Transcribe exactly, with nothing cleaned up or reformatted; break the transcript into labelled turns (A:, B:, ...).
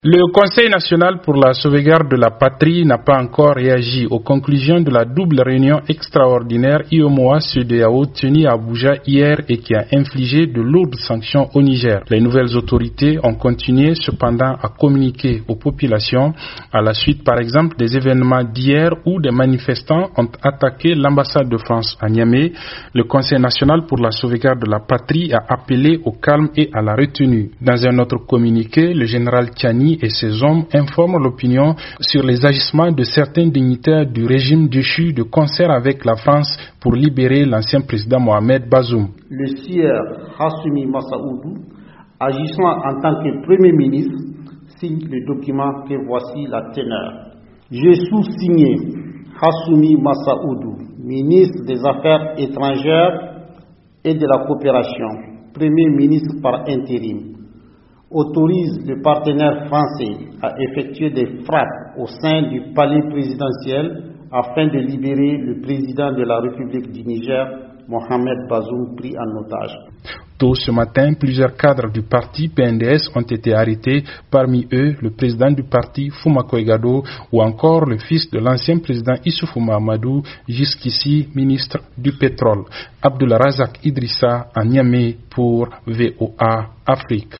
A: Le Conseil national pour la sauvegarde de la patrie n'a pas encore réagi aux conclusions de la double réunion extraordinaire I O M O A-C E D E A O tenue à Abuja hier et qui a infligé de lourdes sanctions au Niger. Les nouvelles autorités ont continué cependant à communiquer aux populations à la suite par exemple des événements d'hier où des manifestants ont attaqué l'ambassade de France à Niamey. Le Conseil national pour la sauvegarde de la patrie a appelé au calme et à la retenue. Dans un autre communiqué, le général Tchani et ses hommes informent l'opinion sur les agissements de certains dignitaires du régime déchu de concert avec la France pour libérer l'ancien président Mohamed Bazoum.
B: Le sieur Hassoumi Massaoudou, agissant en tant que Premier ministre, signe le document que voici la teneur. Je sous-signé Hassoumi Massaoudou, ministre des Affaires étrangères et de la coopération, Premier ministre par intérim, autorise le partenaire français à effectuer des frappes au sein du palais présidentiel afin de libérer le président de la République du Niger, Mohamed Bazoum, pris en otage.
A: Tôt ce matin, plusieurs cadres du parti P N D S ont été arrêtés, parmi eux le président du parti Fouma Koigado ou encore le fils de l'ancien président Issoufou Mahamadou, jusqu'ici ministre du pétrole. Abdullah Razak Idrissa à Niamey pour V O A Afrique.